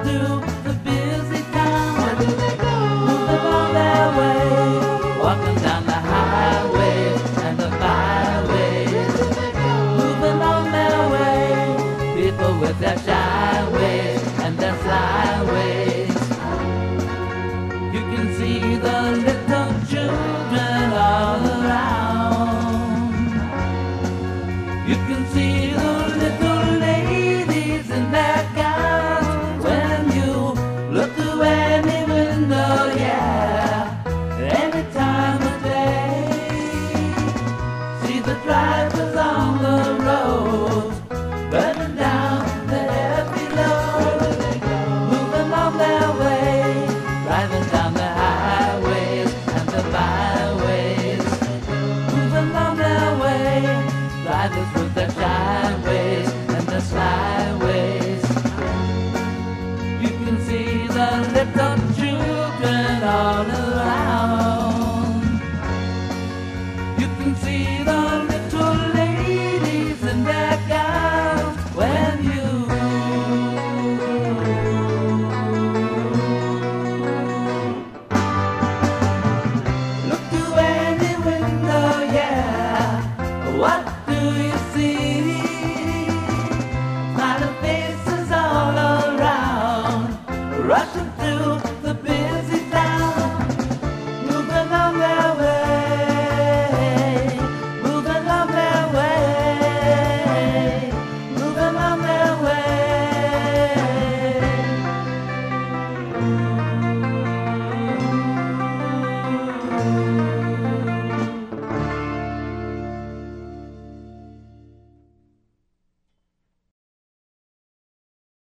through the busy town. Moving along their way, walking down the highways and the byways. Moving along their way, people with their shy ways and their sly ways. You can see the little children all around. You can see the little ladies in their gowns when you look through any window, yeah, any time of day. See the drivers on the road, burning down the heavy load, moving on their way, driving down the highways and the byways, moving on their way, drivers with their shy ways and their sly